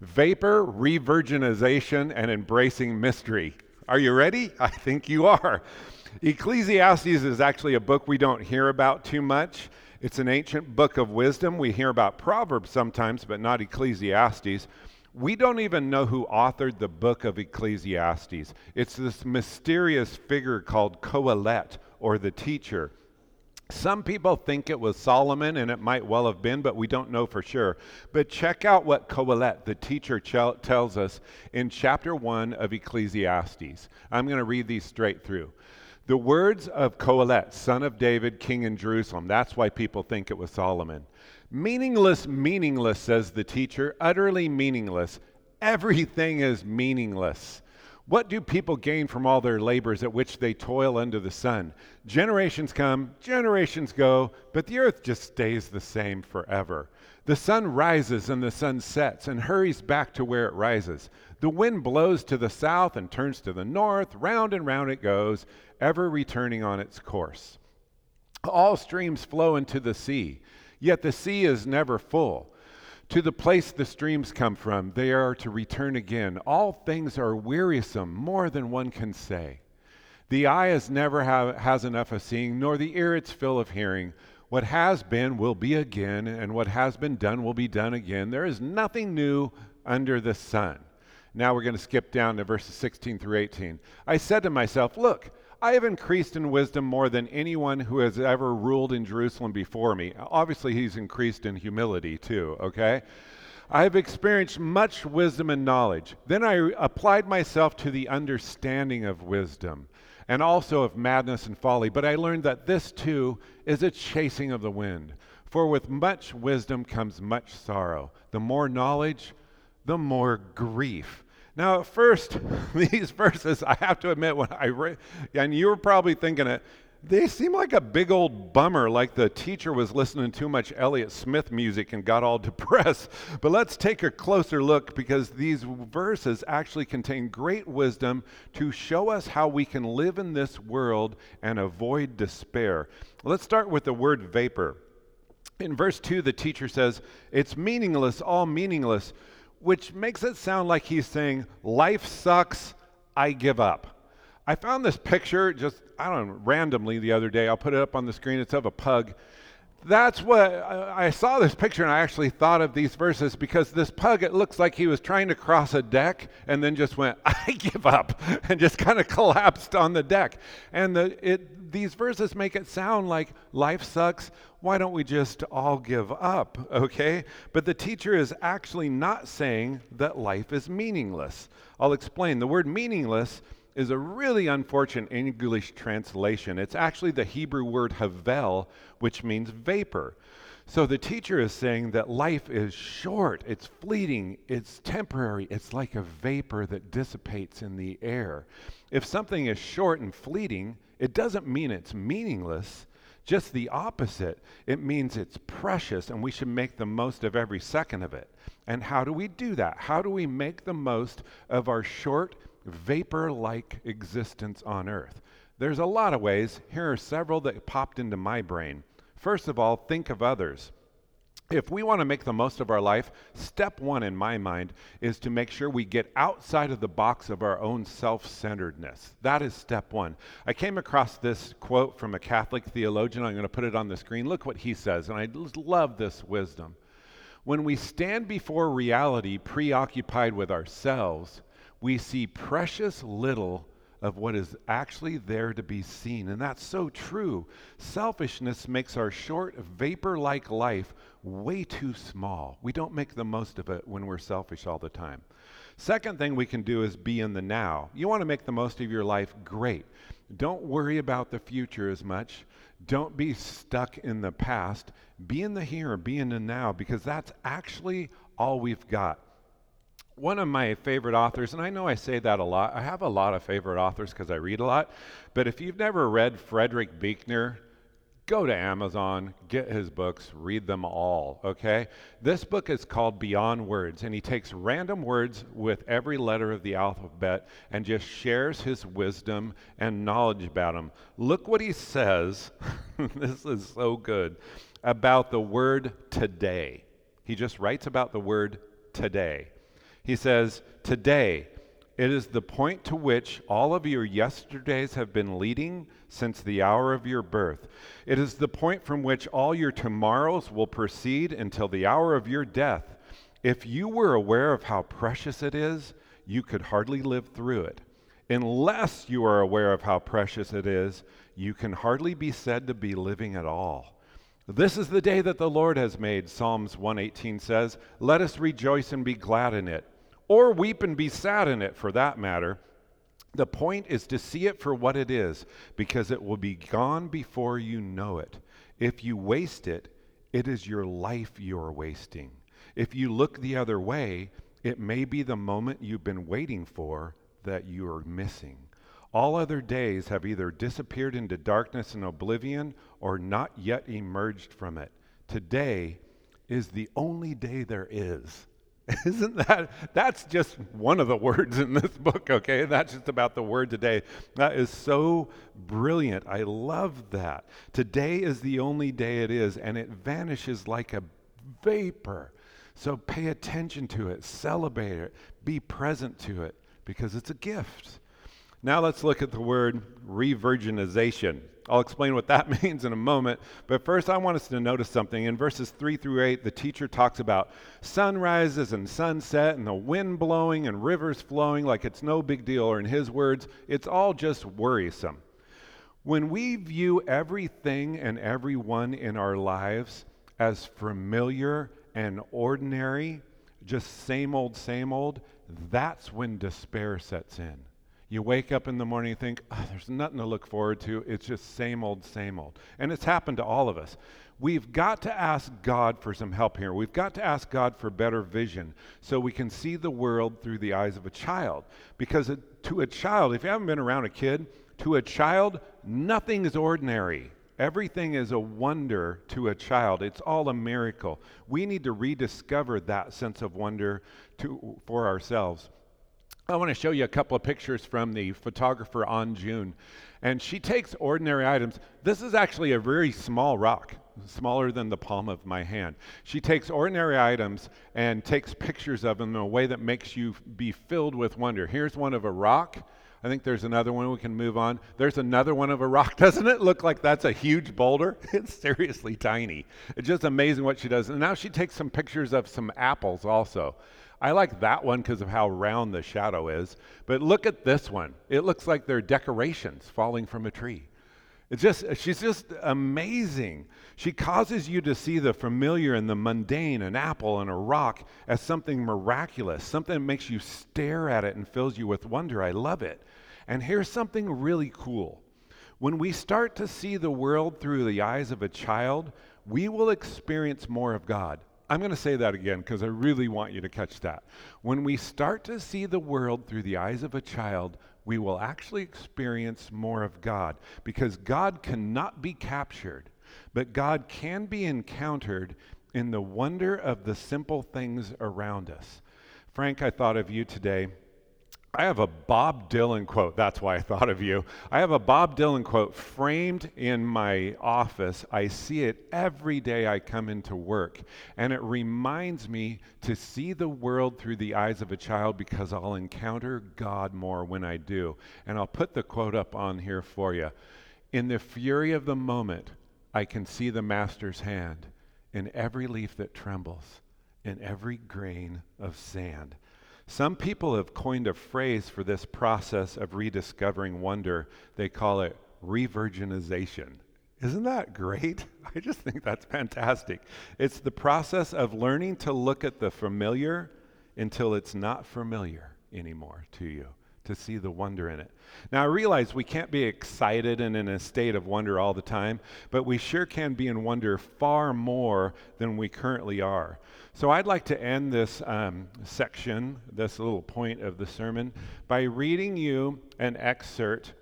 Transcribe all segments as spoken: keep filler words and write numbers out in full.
Vapor, revirginization, and embracing mystery. Are you ready? I think you are. Ecclesiastes is actually a book we don't hear about too much. It's an ancient book of wisdom. We hear about Proverbs sometimes, but not Ecclesiastes. We don't even know who authored the book of Ecclesiastes. It's this mysterious figure called Qoheleth, or the teacher. Some people think it was Solomon, and it might well have been, but we don't know for sure. But check out what Qoheleth, the teacher, ch- tells us in chapter one of Ecclesiastes. I'm going to read these straight through. The words of Qoheleth, son of David, king in Jerusalem. That's why people think it was Solomon. Meaningless, meaningless, says the teacher, utterly meaningless. Everything is meaningless. What do people gain from all their labors at which they toil under the sun? Generations come, generations go, but the earth just stays the same forever. The sun rises and the sun sets and hurries back to where it rises. The wind blows to the south and turns to the north. Round and round it goes, ever returning on its course. All streams flow into the sea, yet the sea is never full. To the place the streams come from, they are to return again. All things are wearisome, more than one can say. The eye is never have, has enough of seeing, nor the ear its fill of hearing. What has been will be again, and what has been done will be done again. There is nothing new under the sun. Now we're going to skip down to verses sixteen through eighteen. I said to myself, look, I have increased in wisdom more than anyone who has ever ruled in Jerusalem before me. Obviously, he's increased in humility too, okay? I have experienced much wisdom and knowledge. Then I applied myself to the understanding of wisdom and also of madness and folly. But I learned that this too is a chasing of the wind. For with much wisdom comes much sorrow. The more knowledge, the more grief. Now, at first, these verses, I have to admit, when I read, and you were probably thinking it, they seem like a big old bummer, like the teacher was listening to too much Elliott Smith music and got all depressed. But let's take a closer look, because these verses actually contain great wisdom to show us how we can live in this world and avoid despair. Let's start with the word vapor. In verse two, the teacher says, it's meaningless, all meaningless, which makes it sound like he's saying, life sucks, I give up. I found this picture just, I don't know, randomly the other day. I'll put it up on the screen. It's of a pug. That's what, I saw this picture and I actually thought of these verses because this pug, it looks like he was trying to cross a deck and then just went, I give up, and just kind of collapsed on the deck. And the, it, these verses make it sound like life sucks. Why don't we just all give up, okay? But the teacher is actually not saying that life is meaningless. I'll explain. The word meaningless is a really unfortunate English translation. It's actually the Hebrew word havel, which means vapor. So the teacher is saying that life is short, it's fleeting, it's temporary, it's like a vapor that dissipates in the air. If something is short and fleeting, it doesn't mean it's meaningless. Just the opposite. It means it's precious and we should make the most of every second of it. And how do we do that? How do we make the most of our short, vapor-like existence on earth? There's a lot of ways. Here are several that popped into my brain. First of all, think of others. If we want to make the most of our life, step one in my mind is to make sure we get outside of the box of our own self-centeredness. That is step one. I came across this quote from a Catholic theologian. I'm going to put it on the screen. Look what he says, and I love this wisdom. When we stand before reality preoccupied with ourselves, we see precious little of what is actually there to be seen. And that's so true. Selfishness makes our short, vapor-like life way too small. We don't make the most of it when we're selfish all the time. Second thing we can do is be in the now. You want to make the most of your life? Great. Don't worry about the future as much. Don't be stuck in the past. Be in the here, be in the now, because that's actually all we've got. One of my favorite authors, and I know I say that a lot, I have a lot of favorite authors because I read a lot, but if you've never read Frederick Buechner, go to Amazon, get his books, read them all, okay? This book is called Beyond Words, and he takes random words with every letter of the alphabet and just shares his wisdom and knowledge about them. Look what he says, this is so good, about the word today. He just writes about the word today. He says, today, it is the point to which all of your yesterdays have been leading since the hour of your birth. It is the point from which all your tomorrows will proceed until the hour of your death. If you were aware of how precious it is, you could hardly live through it. Unless you are aware of how precious it is, you can hardly be said to be living at all. This is the day that the Lord has made, Psalms one eighteen says. Let us rejoice and be glad in it, or weep and be sad in it, for that matter. The point is to see it for what it is, because it will be gone before you know it. If you waste it, it is your life you're wasting. If you look the other way, it may be the moment you've been waiting for that you are missing. All other days have either disappeared into darkness and oblivion or not yet emerged from it. Today is the only day there is. Isn't that, that's just one of the words in this book, okay? That's just about the word today. That is so brilliant. I love that. Today is the only day it is, and it vanishes like a vapor. So pay attention to it, celebrate it, be present to it, because it's a gift. Now let's look at the word re-virginization. I'll explain what that means in a moment, but first I want us to notice something. In verses three through eight, the teacher talks about sunrises and sunset and the wind blowing and rivers flowing like it's no big deal, or in his words, it's all just worrisome. When we view everything and everyone in our lives as familiar and ordinary, just same old, same old, that's when despair sets in. You wake up in the morning and think, oh, there's nothing to look forward to. It's just same old, same old. And it's happened to all of us. We've got to ask God for some help here. We've got to ask God for better vision so we can see the world through the eyes of a child. Because it, to a child, if you haven't been around a kid, to a child, nothing is ordinary. Everything is a wonder to a child. It's all a miracle. We need to rediscover that sense of wonder to, for ourselves. I want to show you a couple of pictures from the photographer An June. And she takes ordinary items. This is actually a very small rock, smaller than the palm of my hand. She takes ordinary items and takes pictures of them in a way that makes you be filled with wonder. Here's one of a rock. I think there's another one. We can move on. There's another one of a rock. Doesn't it look like that's a huge boulder? It's seriously tiny. It's just amazing what she does. And now she takes some pictures of some apples also. I like that one because of how round the shadow is. But look at this one. It looks like they're decorations falling from a tree. It's just, she's just amazing. She causes you to see the familiar and the mundane, an apple and a rock, as something miraculous, something that makes you stare at it and fills you with wonder. I love it. And here's something really cool. When we start to see the world through the eyes of a child, we will experience more of God. I'm going to say that again because I really want you to catch that. When we start to see the world through the eyes of a child, we will actually experience more of God, because God cannot be captured, but God can be encountered in the wonder of the simple things around us. Frank, I thought of you today. I have a Bob Dylan quote. That's why I thought of you. I have a Bob Dylan quote framed in my office. I see it every day I come into work, and it reminds me to see the world through the eyes of a child, because I'll encounter God more when I do. And I'll put the quote up on here for you. In the fury of the moment, I can see the Master's hand in every leaf that trembles, in every grain of sand. Some people have coined a phrase for this process of rediscovering wonder. They call it re-virginization. Isn't that great? I just think that's fantastic. It's the process of learning to look at the familiar until it's not familiar anymore to you, to see the wonder in it. Now, I realize we can't be excited and in a state of wonder all the time, but we sure can be in wonder far more than we currently are. So I'd like to end this um, section, this little point of the sermon, by reading you an excerpt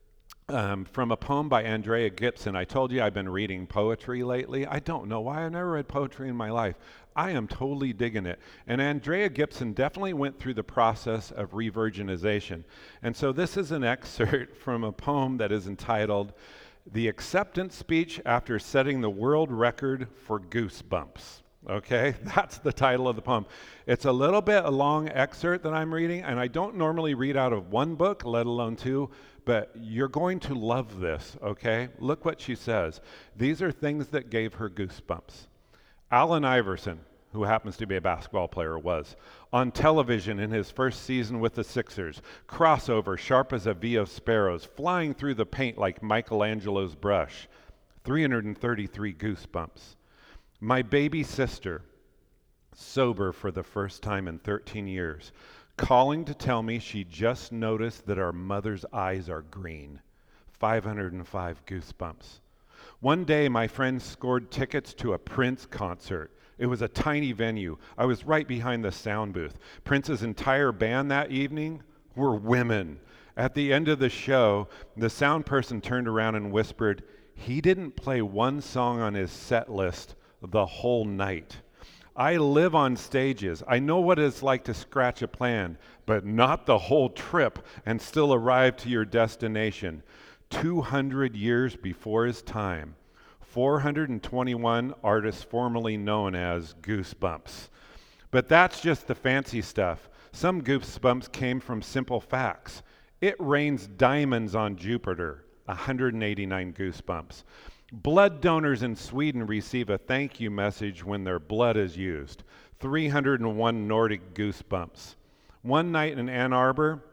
um, from a poem by Andrea Gibson. I told you I've been reading poetry lately. I don't know why. I've never read poetry in my life. I am totally digging it. And Andrea Gibson definitely went through the process of re-virginization. And so this is an excerpt from a poem that is entitled, "The Acceptance Speech After Setting the World Record for Goosebumps." Okay, that's the title of the poem. It's a little bit a long excerpt that I'm reading, and I don't normally read out of one book, let alone two, but you're going to love this, okay? Look what she says. These are things that gave her goosebumps. Allen Iverson, who happens to be a basketball player, was on television in his first season with the Sixers. Crossover, sharp as a V of sparrows, flying through the paint like Michelangelo's brush. three hundred thirty-three goosebumps. My baby sister, sober for the first time in thirteen years, calling to tell me she just noticed that our mother's eyes are green. five hundred five goosebumps. One day, my friend scored tickets to a Prince concert. It was a tiny venue. I was right behind the sound booth. Prince's entire band that evening were women. At the end of the show, the sound person turned around and whispered, "He didn't play one song on his set list the whole night." I live on stages. I know what it's like to scratch a plan, but not the whole trip and still arrive to your destination. two hundred years before his time. four hundred twenty-one artists formerly known as Goosebumps. But that's just the fancy stuff. Some goosebumps came from simple facts. It rains diamonds on Jupiter. one hundred eighty-nine goosebumps. Blood donors in Sweden receive a thank you message when their blood is used. three hundred one Nordic goosebumps. One night in Ann Arbor,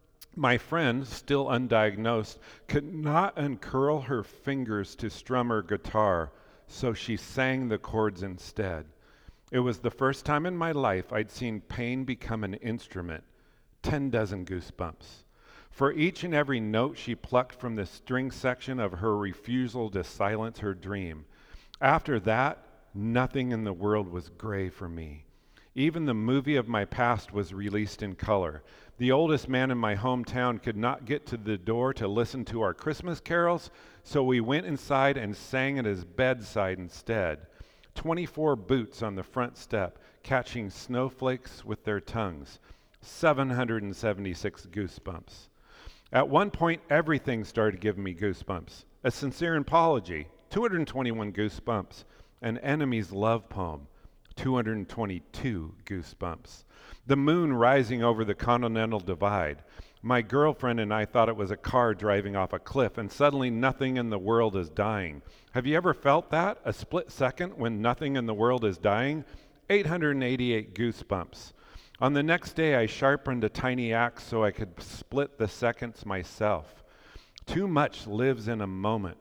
my friend, still undiagnosed, could not uncurl her fingers to strum her guitar, so she sang the chords instead. It was the first time in my life I'd seen pain become an instrument. Ten dozen goosebumps. For each and every note she plucked from the string section of her refusal to silence her dream. After that, nothing in the world was gray for me. Even the movie of my past was released in color. The oldest man in my hometown could not get to the door to listen to our Christmas carols, so we went inside and sang at his bedside instead. twenty-four boots on the front step, catching snowflakes with their tongues. seven hundred seventy-six goosebumps. At one point, everything started giving me goosebumps. A sincere apology, two hundred twenty-one goosebumps. An enemy's love poem, two hundred twenty-two goosebumps. The moon rising over the Continental Divide. My girlfriend and I thought it was a car driving off a cliff, and suddenly nothing in the world is dying. Have you ever felt that? A split second when nothing in the world is dying? eight hundred eighty-eight goosebumps. On the next day, I sharpened a tiny axe so I could split the seconds myself. Too much lives in a moment,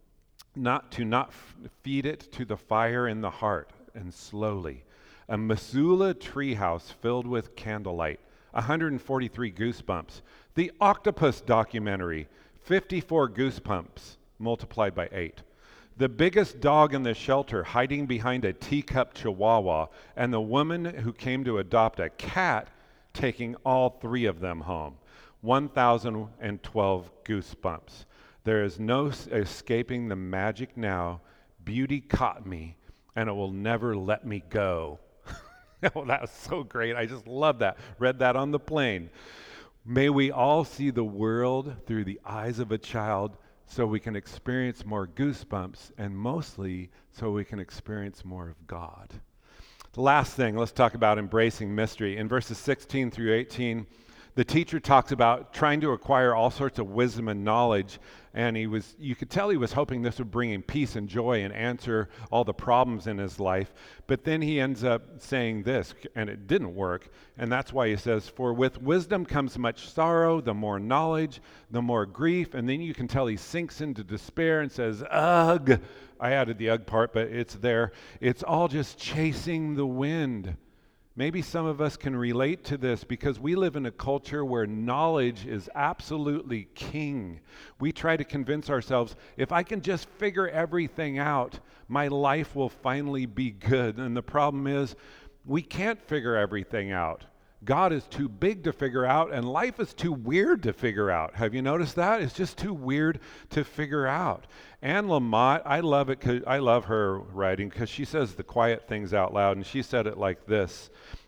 not to not f- feed it to the fire in the heart, and slowly. A Missoula treehouse filled with candlelight, one hundred forty-three goosebumps. The Octopus documentary, fifty-four goosebumps multiplied by eight. The biggest dog in the shelter hiding behind a teacup chihuahua, and the woman who came to adopt a cat taking all three of them home. one thousand twelve goosebumps. There is no s- escaping the magic now. Beauty caught me, and it will never let me go. Oh, that was so great. I just love that. Read that on the plane. May we all see the world through the eyes of a child, so we can experience more goosebumps, and mostly so we can experience more of God. The last thing, let's talk about embracing mystery. In verses sixteen through eighteen, the teacher talks about trying to acquire all sorts of wisdom and knowledge, and he was you could tell he was hoping this would bring him peace and joy and answer all the problems in his life. But then he ends up saying this, and it didn't work, and that's why he says, "For with wisdom comes much sorrow, the more knowledge, the more grief." And then you can tell he sinks into despair and says, "Ugh." I added the ugh part, but it's there. It's all just chasing the wind. Maybe some of us can relate to this because we live in a culture where knowledge is absolutely king. We try to convince ourselves, if I can just figure everything out, my life will finally be good. And the problem is, we can't figure everything out. God is too big to figure out, and life is too weird to figure out. Have you noticed that? It's just too weird to figure out. Anne Lamott, I love it. 'Cause I love her writing because she says the quiet things out loud, and she said it like this: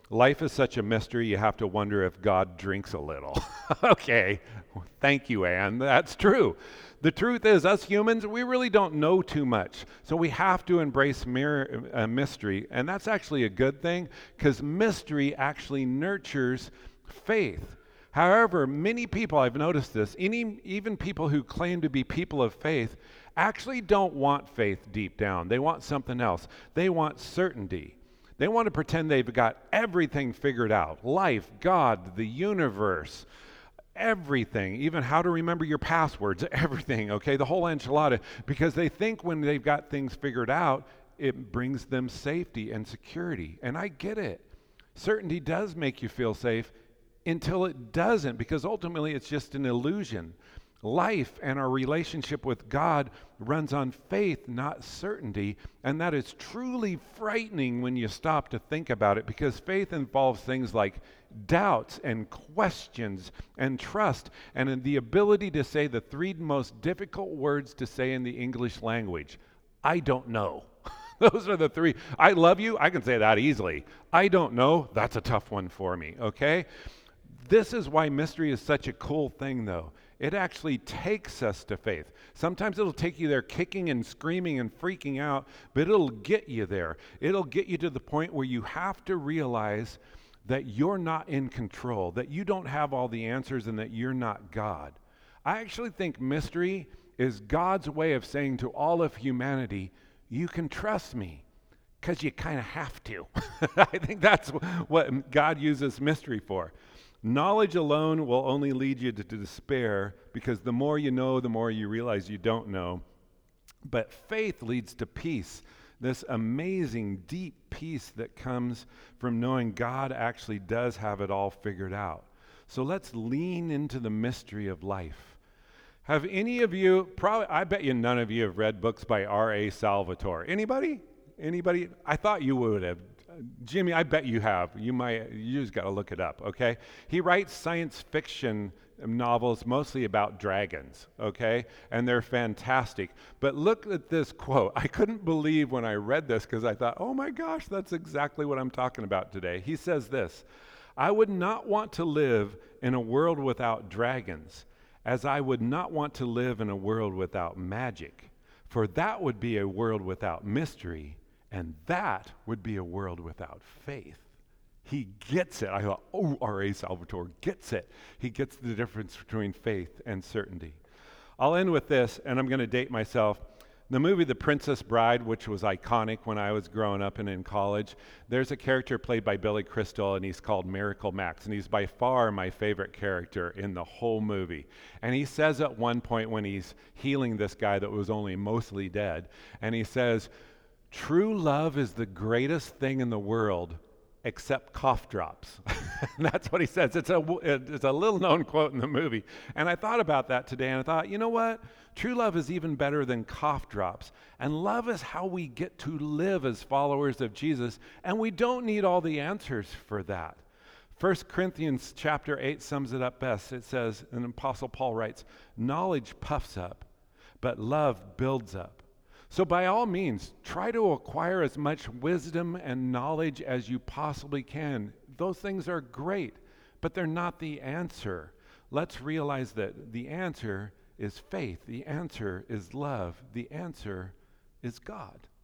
Life is such a mystery, you have to wonder if God drinks a little. Okay, thank you, Anne. That's true. The truth is, us humans, we really don't know too much. So we have to embrace mir- uh, mystery. And that's actually a good thing because mystery actually nurtures faith. However, many people, I've noticed this, any, even people who claim to be people of faith, actually don't want faith deep down. They want something else. They want certainty. They want to pretend they've got everything figured out. Life, God, the universe, everything, even how to remember your passwords, everything, okay, the whole enchilada, because they think when they've got things figured out, it brings them safety and security. And I get it. Certainty does make you feel safe until it doesn't, because ultimately it's just an illusion. Life and our relationship with God runs on faith, not certainty, and that is truly frightening when you stop to think about it, because faith involves things like doubts and questions and trust and the ability to say the three most difficult words to say in the English language. I don't know. Those are the three. I love you. I can say that easily. I don't know. That's a tough one for me, okay? This is why mystery is such a cool thing, though. It actually takes us to faith. Sometimes it'll take you there kicking and screaming and freaking out, but it'll get you there. It'll get you to the point where you have to realize that you're not in control, that you don't have all the answers, and that you're not God. I actually think mystery is God's way of saying to all of humanity, you can trust me, because you kind of have to. I think that's what God uses mystery for. Knowledge alone will only lead you to, to despair, because the more you know, the more you realize you don't know. But faith leads to peace, this amazing, deep peace that comes from knowing God actually does have it all figured out. So let's lean into the mystery of life. Have any of you, probably, I bet you none of you have read books by R A Salvatore. Anybody? Anybody? I thought you would have. Jimmy, I bet you have. You might. You just got to look it up, okay? He writes science fiction novels mostly about dragons, okay? And they're fantastic. But look at this quote. I couldn't believe when I read this because I thought, oh my gosh, that's exactly what I'm talking about today. He says this, I would not want to live in a world without dragons, as I would not want to live in a world without magic, for that would be a world without mystery, and that would be a world without faith. He gets it. I thought, oh, R A Salvatore gets it. He gets the difference between faith and certainty. I'll end with this, and I'm going to date myself. The movie The Princess Bride, which was iconic when I was growing up and in college, there's a character played by Billy Crystal, and he's called Miracle Max, and he's by far my favorite character in the whole movie. And he says at one point when he's healing this guy that was only mostly dead, and he says, true love is the greatest thing in the world except cough drops. And that's what he says. It's a, it's a little known quote in the movie. And I thought about that today, and I thought, you know what? True love is even better than cough drops. And love is how we get to live as followers of Jesus, and we don't need all the answers for that. First Corinthians chapter eight sums it up best. It says, and Apostle Paul writes, knowledge puffs up, but love builds up. So by all means, try to acquire as much wisdom and knowledge as you possibly can. Those things are great, but they're not the answer. Let's realize that the answer is faith. The answer is love. The answer is God.